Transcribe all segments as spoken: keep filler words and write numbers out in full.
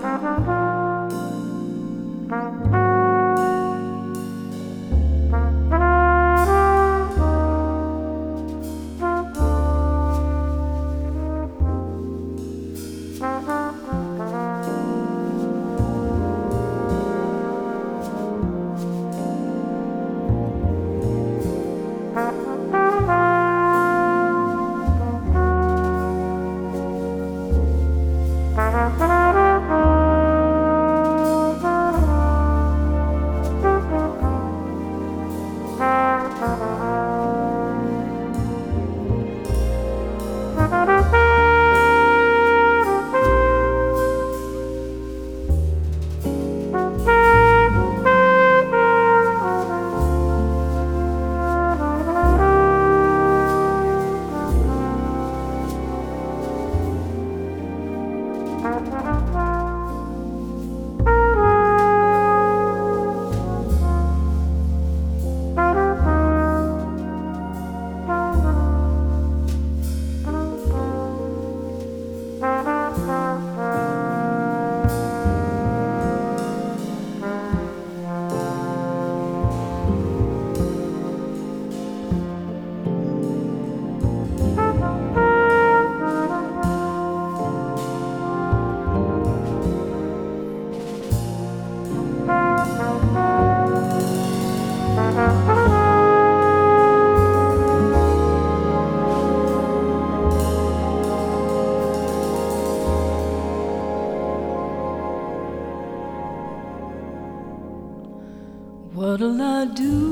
What'll I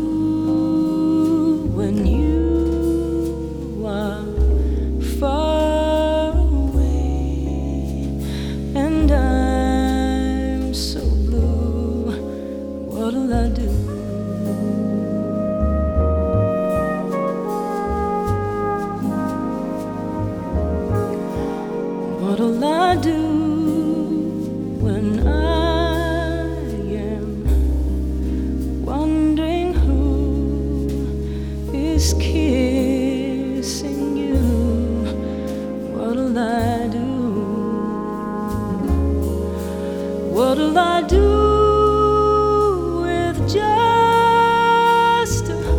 do when you are far away and I'm so blue? What'll I do? What'll I do when I is kissing you? What'll I do? What'll I do with just a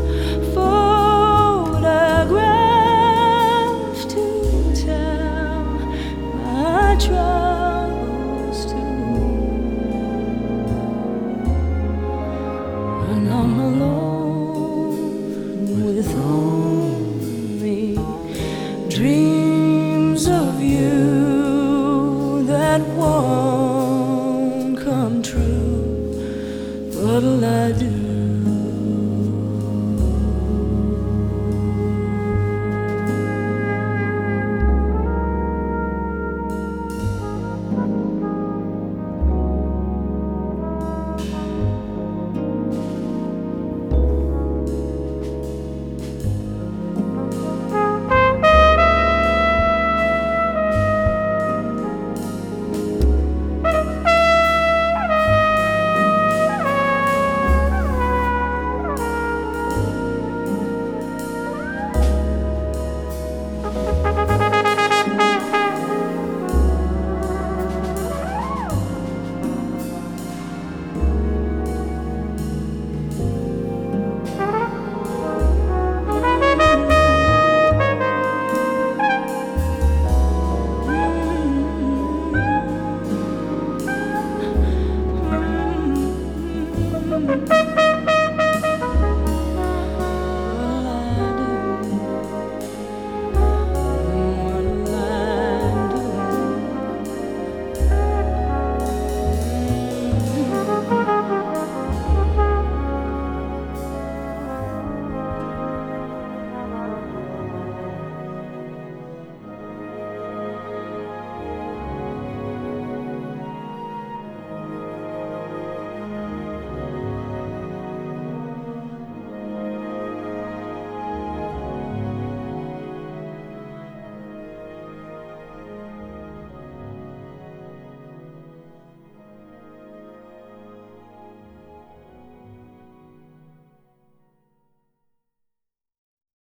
photograph to tell my troubles to? When I'm alone with only dreams of you that won't come true, what'll I do?